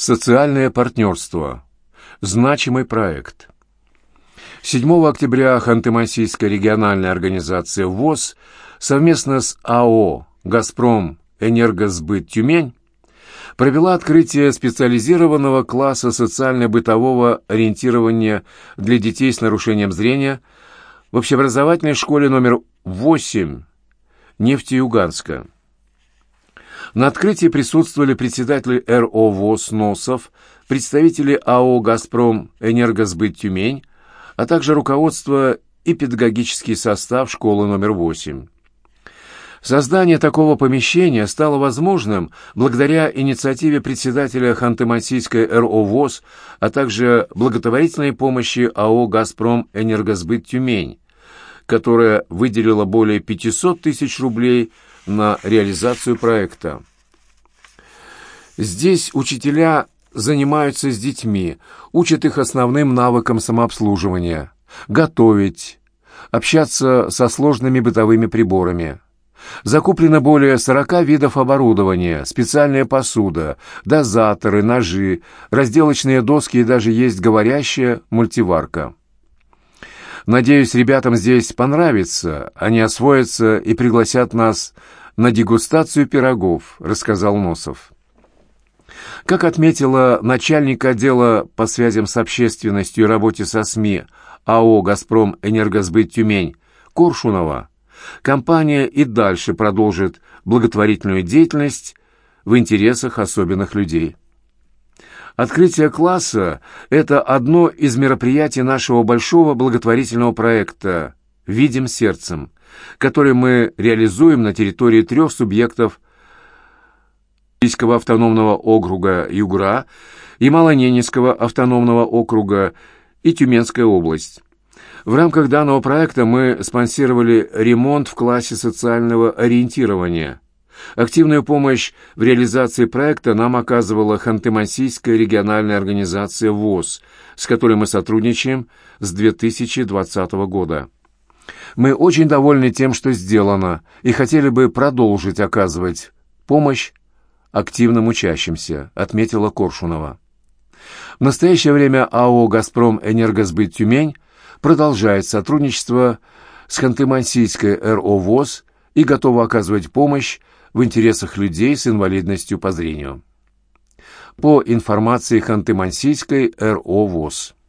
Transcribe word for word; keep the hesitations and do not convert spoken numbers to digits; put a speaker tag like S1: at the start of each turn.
S1: Социальное партнерство. Значимый проект. седьмого октября Ханты-Мансийская региональная организация ВОС совместно с АО «Газпром Энергосбыт Тюмень» провела открытие специализированного класса социально-бытового ориентирования для детей с нарушением зрения в общеобразовательной школе номер восемь Нефтеюганска. На открытии присутствовали председатель эр о ВОС Носов, представители АО «Газпром Энергосбыт Тюмень», а также руководство и педагогический состав школы номер восемь. Создание такого помещения стало возможным благодаря инициативе председателя Ханты-Мансийской эр о ВОС, а также благотворительной помощи АО «Газпром Энергосбыт Тюмень», которая выделила более пятьсот тысяч рублей на реализацию проекта. Здесь учителя занимаются с детьми, учат их основным навыкам самообслуживания, готовить, общаться со сложными бытовыми приборами. Закуплено более сорока видов оборудования, специальная посуда, дозаторы, ножи, разделочные доски и даже есть говорящая мультиварка. Надеюсь, ребятам здесь понравится, они освоятся и пригласят нас на дегустацию пирогов, рассказал Носов. Как отметила начальник отдела по связям с общественностью и работе со СМИ АО «Газпром Энергосбыт Тюмень» Коршунова, компания и дальше продолжит благотворительную деятельность в интересах особенных людей. Открытие класса – это одно из мероприятий нашего большого благотворительного проекта «Видим сердцем», который мы реализуем на территории трех субъектов Российского автономного округа Югра, Ямало-Ненецкого автономного округа и Тюменская область. В рамках данного проекта мы спонсировали ремонт в классе социального ориентирования. Активную помощь в реализации проекта нам оказывала Ханты-Мансийская региональная организация ВОС, с которой мы сотрудничаем с две тысячи двадцатого года. Мы очень довольны тем, что сделано, и хотели бы продолжить оказывать помощь активным учащимся, отметила Коршунова. В настоящее время АО «Газпром Энергосбыт Тюмень» продолжает сотрудничество с Ханты-Мансийской эр о ВОС и готова оказывать помощь в интересах людей с инвалидностью по зрению. По информации Ханты-Мансийской эр о ВОС.